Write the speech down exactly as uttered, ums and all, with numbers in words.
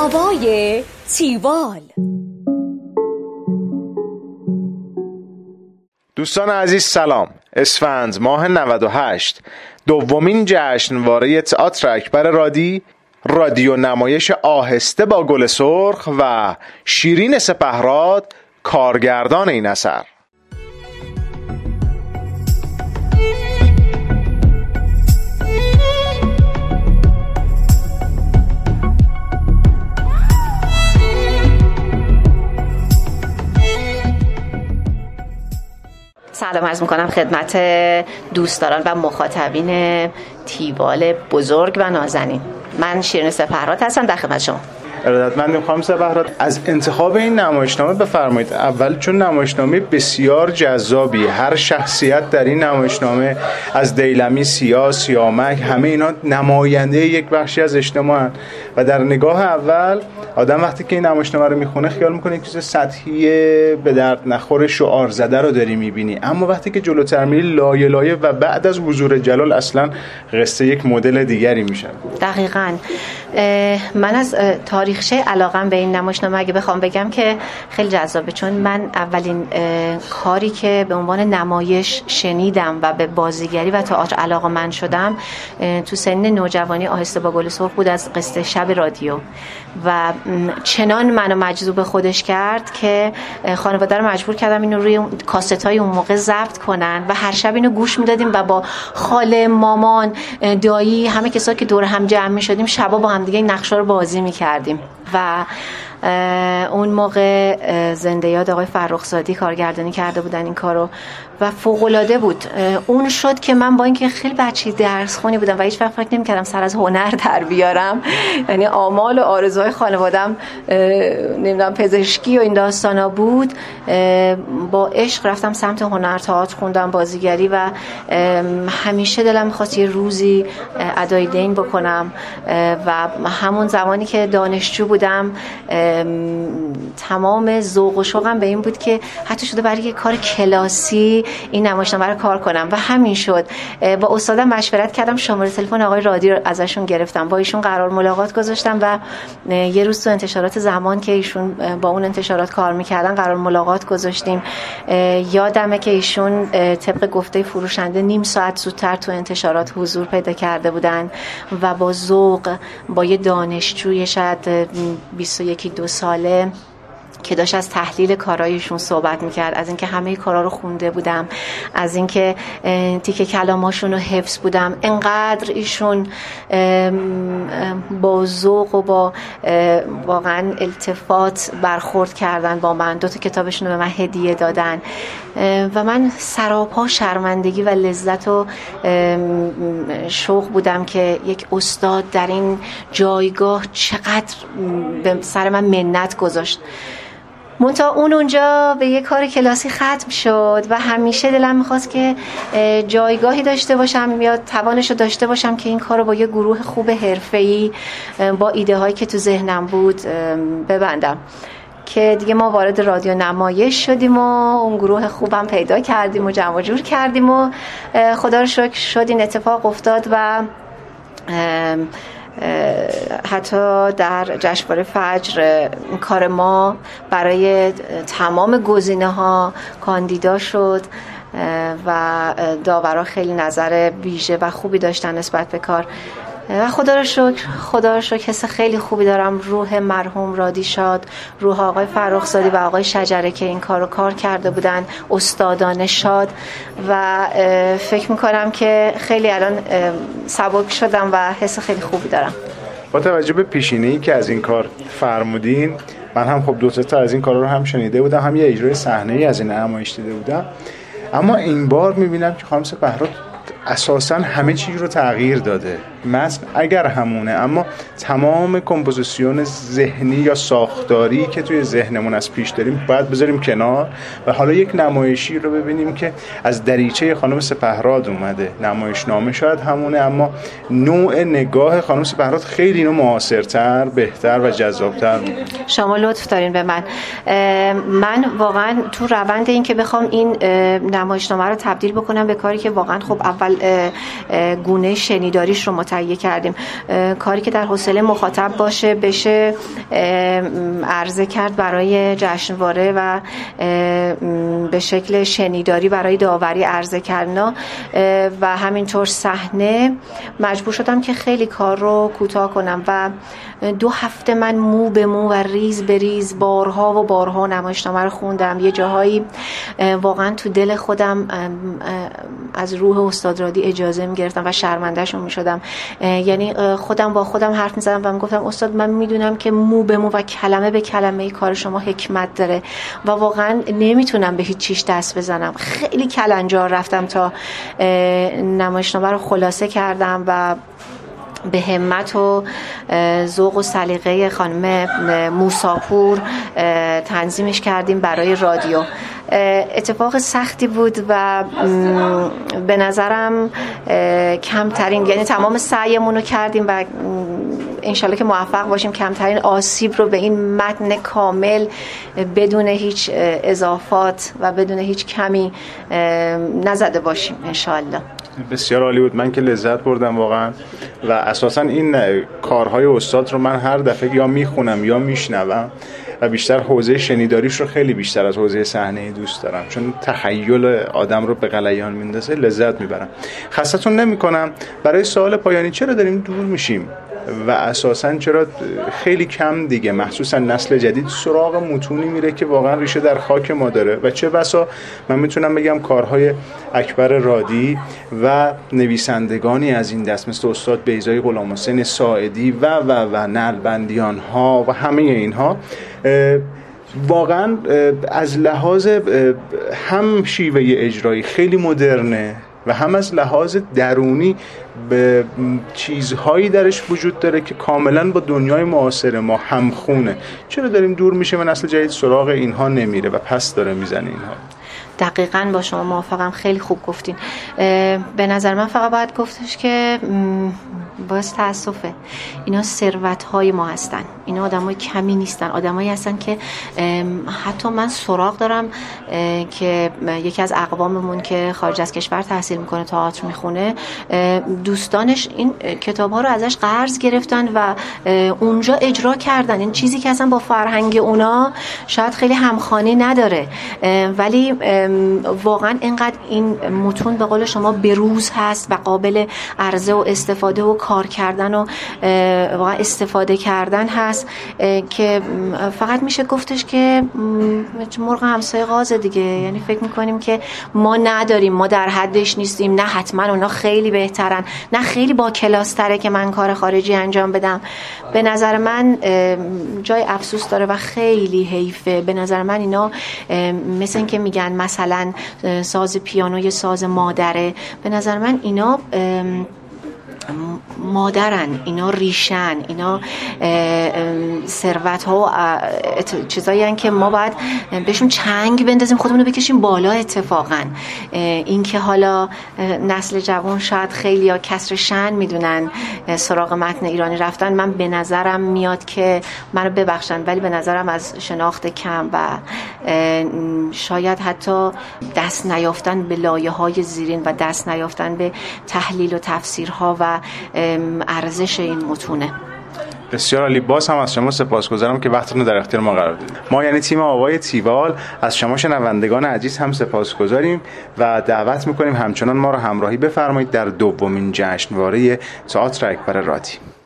هوای تیوال. دوستان عزیز سلام. اسفند ماه نود و هشت، دومین جشنواره تئاتر اکبر رادی، رادیو نمایش آهسته با گل سرخ و شیرین سپهراد کارگردان این اثر. سلام عرض میکنم خدمت دوستداران و مخاطبین تیوال بزرگ و نازنین. من شیرین سپهراد هستم در خدمت شما. ارادتمندیم خانم سپهراد. از انتخاب این نمایشنامه بفرمایید. اول چون نمایشنامه بسیار جذابی، هر شخصیت در این نمایشنامه از دیلمی، سیاه، سیامک، همه اینا نماینده یک بخشی از اجتماعن و در نگاه اول آدم وقتی که این نمایشنامه رو میخونه خیال میکنه یک چیز سطحی به درد نخور شعار زده رو داری میبینی، اما وقتی که جلوتر میری لایه لایه و بعد از حضور جلال اصلا قصه یک مدل دیگری میشه. دقیقاً. من از تاریخچه علاقم به این نمایشنامه اگه بخوام بگم که خیلی جذابه، چون من اولین کاری که به عنوان نمایش شنیدم و به بازیگری و تئاتر علاقه‌مند شدم تو سن نوجوانی آهسته با گل سرخ بود از قصه شب رادیو و چنان منو مجذوب خودش کرد که خانواده رو مجبور کردم اینو روی کاست‌های اون موقع ضبط کنن و هر شب اینو گوش میدادیم و با خاله، مامان، دایی، همه کسایی که دور هم جمع میشدیم شبا با هم دیگه این نقشا رو بازی میکردیم و اون موقع زنده یاد آقای فرخزادی کارگردانی کرده بودن این کارو و فوق‌العاده بود. اون شد که من با اینکه خیلی بچه درس خونی بودم و هیچ وقت فکر نمی‌کردم سر از هنر در بیارم، یعنی آمال و آرزوهای خانواده‌ام نمیدونم پزشکی و این داستانا بود، با عشق رفتم سمت هنر، تئاتر خوندم، بازیگری و همیشه دلم می‌خواست یه روزی ادای دین بکنم و همون زمانی که دانشجو بودم تمام ذوق و شوقم به این بود که حتی شده برای یه کار کلاسی این نمایشنامه رو کار کنم و همین شد. با استادم مشورت کردم، شماره تلفن آقای رادی رو ازشون گرفتم، با ایشون قرار ملاقات گذاشتم و یه روز تو انتشارات زمان که ایشون با اون انتشارات کار میکردن قرار ملاقات گذاشتیم. یادمه که ایشون طبق گفته فروشنده نیم ساعت زودتر تو انتشارات حضور پیدا کرده بودن و با ذوق با یه دانشجوی شاید بیست و یک دو ساله که داشت از تحلیل کارایشون صحبت میکرد، از اینکه همه کارا رو خونده بودم، از اینکه تیکه کلاماشون رو حفظ بودم، انقدر ایشون با ذوق و با واقعا التفات برخورد کردن با من، دو تا کتابشون رو به من هدیه دادن و من سراپا شرمندگی و لذت و شوق بودم که یک استاد در این جایگاه چقدر به سر من منت گذاشت. منتها اون اونجا به یه کار کلاسی ختم شد و همیشه دلم میخواست که جایگاهی داشته باشم یا توانشو داشته باشم که این کارو با یه گروه خوب حرفه‌ای با ایده هایی که تو ذهنم بود ببندم، که دیگه ما وارد رادیو نمایش شدیم و اون گروه خوبم پیدا کردیم و جمع جور کردیم و خدا رو شکر شد این اتفاق افتاد و حتی در جشنواره فجر کار ما برای تمام گزینه‌ها کاندیدا شد و داورا خیلی نظر ویژه و خوبی داشتن نسبت به کار و خدا رو شکر خدا رو شکر حس خیلی خوبی دارم. روح مرحوم رادی شاد، روح آقای فرخزادی و آقای شجره که این کار رو کار کرده بودن استادانه شاد و فکر میکنم که خیلی الان سبک شدم و حس خیلی خوبی دارم. با توجه به پیشینه‌ای که از این کار فرمودین، من هم خب دو سه تا از این کارا رو هم شنیده بودم، هم یه اجرای صحنه‌ای از این نمایش دیده بودم، اما این بار میبینم که خانم سپهراد اساساً همه چیز رو تغییر داده. متن اگر همونه اما تمام کمپوزیسیون ذهنی یا ساختاری که توی ذهنمون از پیش داریم باید بذاریم کنار و حالا یک نمایشی رو ببینیم که از دریچه خانم سپهراد اومده. نمایشنامه شاید همونه اما نوع نگاه خانم سپهراد خیلی اینو معاصرتر، بهتر و جذابتر بود. شما لطف دارین به من. من واقعا تو روند این که بخوام این نمایشنامه رو تبدیل بکنم به کاری که واقعا خب اول اول گونه شنیداریش رو متهیه کردیم. کاری که در حوصله مخاطب باشه بشه عرضه کرد برای جشنواره و به شکل شنیداری برای داوری عرضه کردن و همینطور صحنه مجبور شدم که خیلی کار رو کوتاه کنم و دو هفته من مو به مو و ریز به ریز بارها و بارها نمایشنامه رو خوندم. یه جاهایی واقعا تو دل خودم از روح استاد رادی اجازه میگرفتم و شرمنده‌شون میشدم. یعنی خودم با خودم حرف میزدم و میگفتم استاد من میدونم که مو به مو و کلمه به کلمه ای کار شما حکمت داره و واقعا نمیتونم به هیچ چیش دست بزنم. خیلی کلنجار رفتم تا نمایشنامه رو خلاصه کردم و به همت و ذوق و سلیقه خانم موساپور تنظیمش کردیم برای رادیو. اتفاق سختی بود و به نظرم کمترین، یعنی تمام سعیمون رو کردیم و انشالله که موفق باشیم کمترین آسیب رو به این متن کامل بدون هیچ اضافات و بدون هیچ کمی نزده باشیم انشالله. بسیار عالی بود. من که لذت بردم واقعا و اساسا این کارهای استاد رو من هر دفعه یا میخونم یا میشنوم و بیشتر حوزه شنیداریش رو خیلی بیشتر از حوزه صحنه دوست دارم، چون تخیل آدم رو به غلیان میندازه، لذت میبرم. خستتون نمیکنم. برای سوال پایانی چرا داریم دور میشیم و اساساً چرا خیلی کم دیگه مخصوصا نسل جدید سراغ متونی میره که واقعا ریشه در خاک ما داره و چه بسا من میتونم بگم کارهای اکبر رادی و نویسندگانی از این دست مثل استاد بیضای غلامحسین ساعدی و و و نعلبندیان ها و همه اینها واقعا از لحاظ هم شیوه اجرایی خیلی مدرنه و هم از لحاظ درونی به چیزهایی درش وجود داره که کاملا با دنیای معاصر ما همخونه. چرا داریم دور میشه و نسل جدید سراغ اینها نمیره و پس داره میزنه اینها؟ دقیقاً با شما موافقم. خیلی خوب گفتین. به نظر من فقط باید گفتش که باعث تأسفه اینا ثروت‌های ما هستن. اینا آدمای کمی نیستن، آدمایی هستن که حتی من سراغ دارم که یکی از اقواممون که خارج از کشور تحصیل میکنه، تئاتر میخونه، دوستانش این کتاب‌ها رو ازش قرض گرفتن و اونجا اجرا کردن. این چیزی که اصلا با فرهنگ اونا شاید خیلی همخوانی نداره، ولی واقعا اینقدر این متون به قول شما بروز هست و قابل عرضه و استفاده و کار کردن و واقعا استفاده کردن هست که فقط میشه گفتش که مرغ همسایه غاز دیگه. یعنی فکر میکنیم که ما نداریم، ما در حدش نیستیم، نه حتما اونا خیلی بهترن، نه خیلی با کلاس تره که من کار خارجی انجام بدم. به نظر من جای افسوس داره و خیلی حیفه. به نظر من اینا مثل این که میگن مثلا ساز پیانو یه ساز مادره، به نظر من اینا مادرن، اینا ریشن، اینا ثروت ها و چیزایی هستن که ما باید بهشون چنگ بندازیم، خودمون رو بکشیم بالا. اتفاقا این که حالا نسل جوان شاید خیلی یا کسر شن میدونن سراغ متن ایرانی رفتن، من به نظرم میاد که منو ببخشن ولی به نظرم از شناخت کم و شاید حتی دست نیافتن به لایه های زیرین و دست نیافتن به تحلیل و تفسیرها و ارزش این متونه. بسیار عالی. باز هم از شما سپاسگزارم که وقتتون رو در اختیار ما قرار دادید. ما یعنی تیم آوای تیوال از شما شنوندگان عزیز هم سپاسگزاریم و دعوت میکنیم همچنان ما رو همراهی بفرمایید در دومین جشنواره تئاتر اکبر رادی.